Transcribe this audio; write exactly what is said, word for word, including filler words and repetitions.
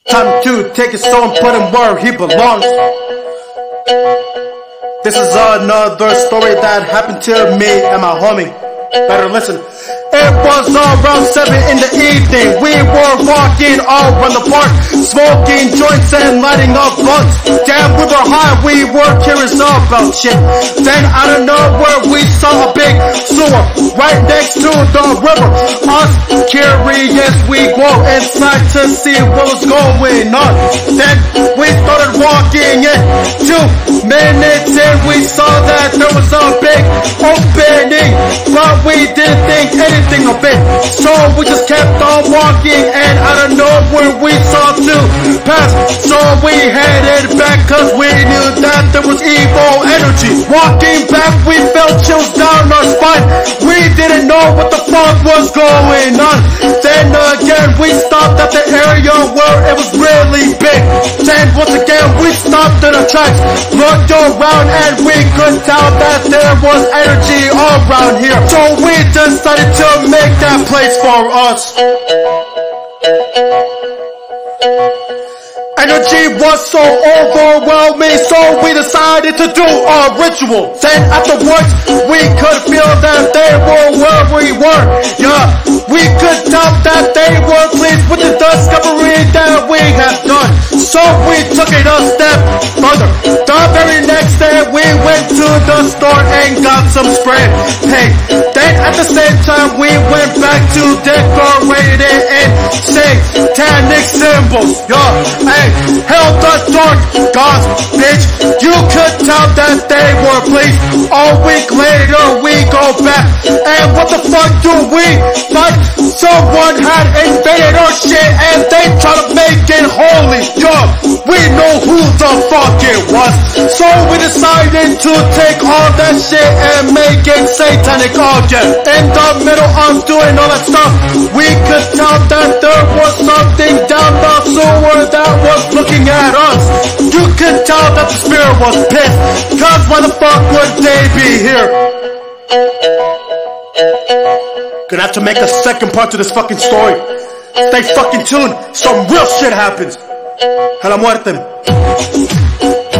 Time to take his soul and put him where he belongs. This is another story that happened to me and my homie. Better listen. It was around seven in the evening. We were walking all around the park, smoking joints and lighting up blunts. Damn, we were high, we were curious about shit. Then out of nowhere we saw a big sewer right next to the river. Us curious, we go inside to see what was going on. Then we started walking in. Two minutes in, we saw that there was a big opening, but we didn't think anything of it. So we just kept on walking, and out of nowhere we saw two paths. So we headed back cause we knew that there was evil energy. Walking back, we felt chills down our spine. We didn't know what the fuck was going on. Then again we stopped at the area where it was really big. Then once again we stopped in our tracks, looked around, and we could tell that there was energy all around here. So we decided to make that place for us. Energy was so overwhelming, so we decided to do a ritual. Then afterwards, we could feel that they were where we were. Yeah, we could tell that they were pleased with the discovery that we had done. So we took it a step further. The very next day, we went to the store and got some spray paint. Then at the same time, we went back to decorate it and satanic symbols. Yeah, hey. Held the dark gods, bitch. You could tell that they were pleased. A week later we go back, and what the fuck do we find? Someone had invaded our shit and they try to make it holy. Yo, we know who the fuck it was. So we decided to take all that shit and make it satanic again. In the middle of doing all that stuff, we could tell that there was something down the sewer that was looking at us. You could tell that the spirit was pissed, cause why the fuck would they be here? Gonna have to make a second part to this fucking story. Stay fucking tuned, some real shit happens. A la muerte.